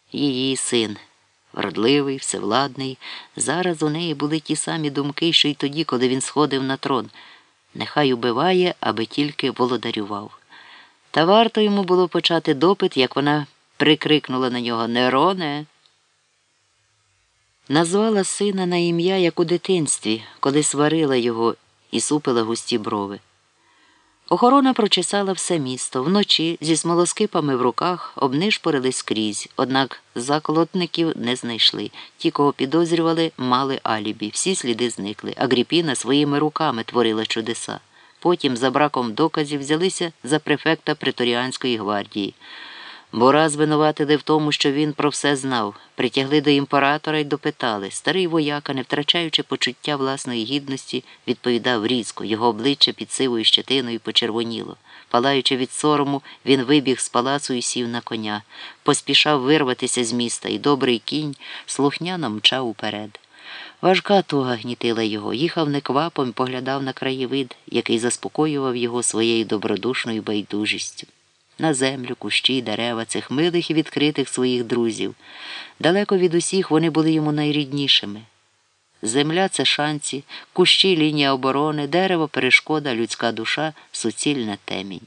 Її син, вродливий, всевладний, зараз у неї були ті самі думки, що й тоді, коли він сходив на трон. Нехай убиває, аби тільки володарював. Та варто йому було почати допит, як вона прикрикнула на нього: «Нероне!» Назвала сина на ім'я, як у дитинстві, коли сварила його і супила густі брови. Охорона прочесала все місто. Вночі зі смолоскипами в руках обнишпорили скрізь, однак заколотників не знайшли. Ті, кого підозрювали, мали алібі. Всі сліди зникли. Агріпіна своїми руками творила чудеса. Потім, за браком доказів, взялися за префекта преторіанської гвардії. Бора звинуватили в тому, що він про все знав. Притягли до імператора й допитали. Старий вояка, не втрачаючи почуття власної гідності, відповідав різко. Його обличчя під сивою щетиною почервоніло. Палаючи від сорому, він вибіг з палацу і сів на коня. Поспішав вирватися з міста, і добрий кінь слухняно мчав уперед. Важка туга гнітила його. Їхав неквапом і поглядав на краєвид, який заспокоював його своєю добродушною байдужістю. На землю, кущі, дерева, цих милих і відкритих своїх друзів. Далеко від усіх вони були йому найріднішими. Земля – це шанці, кущі – лінія оборони, дерево – перешкода, людська душа – суцільна темінь.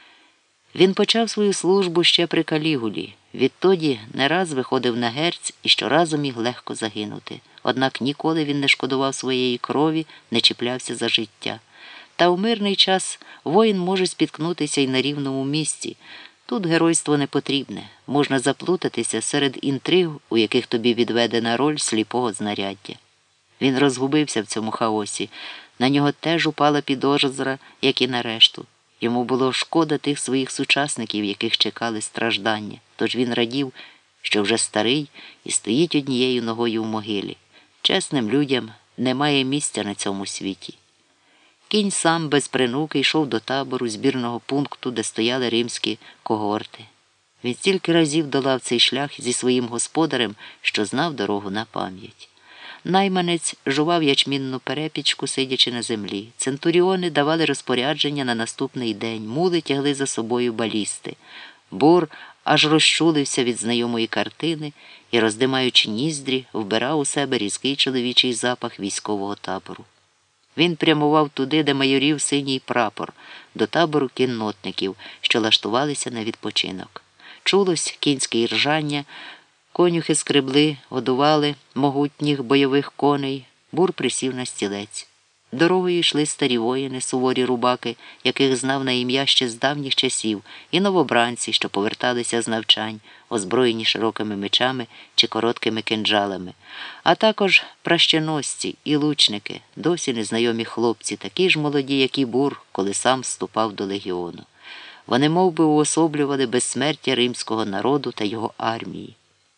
Він почав свою службу ще при Калігулі. Відтоді не раз виходив на герць і щоразу міг легко загинути. Однак ніколи він не шкодував своєї крові, не чіплявся за життя. Та у мирний час воїн може спіткнутися й на рівному місці. Тут геройство не потрібне. Можна заплутатися серед інтриг, у яких тобі відведена роль сліпого знаряддя. Він розгубився в цьому хаосі. На нього теж упала підозра, як і на решту. Йому було шкода тих своїх сучасників, яких чекали страждання. Тож він радів, що вже старий і стоїть однією ногою в могилі. Чесним людям немає місця на цьому світі. Кінь сам без принуки йшов до табору, збірного пункту, де стояли римські когорти. Він стільки разів долав цей шлях зі своїм господарем, що знав дорогу на пам'ять. Найманець жував ячмінну перепічку, сидячи на землі. Центуріони давали розпорядження на наступний день, мули тягли за собою балісти. Бур аж розчулився від знайомої картини і, роздимаючи ніздрі, вбирав у себе різкий чоловічий запах військового табору. Він прямував туди, де майорів синій прапор, до табору кіннотників, що лаштувалися на відпочинок. Чулось кінське іржання, конюхи скребли, годували могутніх бойових коней. Бур присів на стілець. Дорогою йшли старі воїни, суворі рубаки, яких знав на ім'я ще з давніх часів, і новобранці, що поверталися з навчань, озброєні широкими мечами чи короткими кинджалами, а також пращеносці і лучники, досі незнайомі хлопці, такі ж молоді, як і Бур, коли сам вступав до легіону. Вони мовби уособлювали безсмертя римського народу та його армії.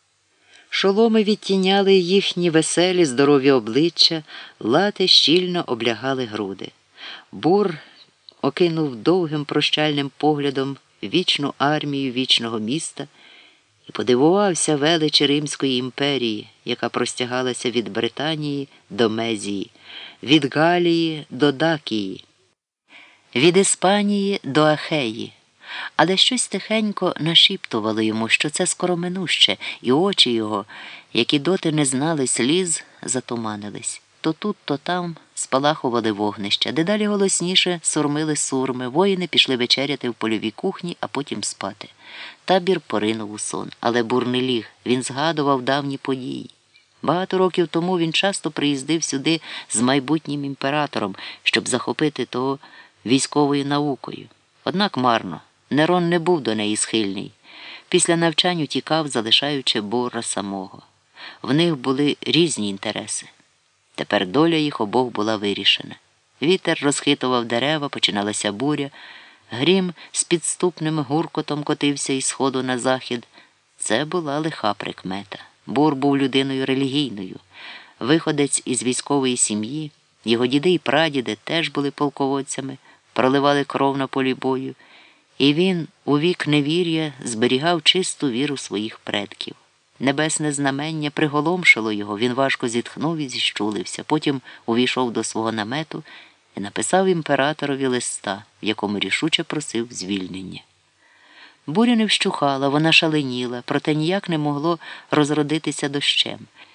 Шоломи відтіняли їхні веселі, здорові обличчя, лати щільно облягали груди. Бур окинув довгим прощальним поглядом вічну армію вічного міста і подивувався величі Римської імперії, яка простягалася від Британії до Мезії, від Галії до Дакії, від Іспанії до Ахеї. Але щось тихенько нашіптувало йому, що це скороминуще, і очі його, які доти не знали сліз, затуманились. То тут, то там спалахували вогнища, дедалі голосніше сурмили сурми, воїни пішли вечеряти в польовій кухні, а потім спати. Табір поринув у сон, але Бур не ліг, він згадував давні події. Багато років тому він часто приїздив сюди з майбутнім імператором, щоб захопити того військовою наукою. Однак марно. Нерон не був до неї схильний. Після навчань утікав, залишаючи Бура самого. В них були різні інтереси. Тепер доля їх обох була вирішена. Вітер розхитував дерева, починалася буря. Грім з підступним гуркотом котився із сходу на захід. Це була лиха прикмета. Бур був людиною релігійною. Виходець із військової сім'ї, його діди і прадіди теж були полководцями, проливали кров на полі бою. І він у вік невір'я зберігав чисту віру своїх предків. Небесне знамення приголомшило його, він важко зітхнув і зіщулився. Потім увійшов до свого намету і написав імператорові листа, в якому рішуче просив звільнення. Буря не вщухала, вона шаленіла, проте ніяк не могло розродитися дощем.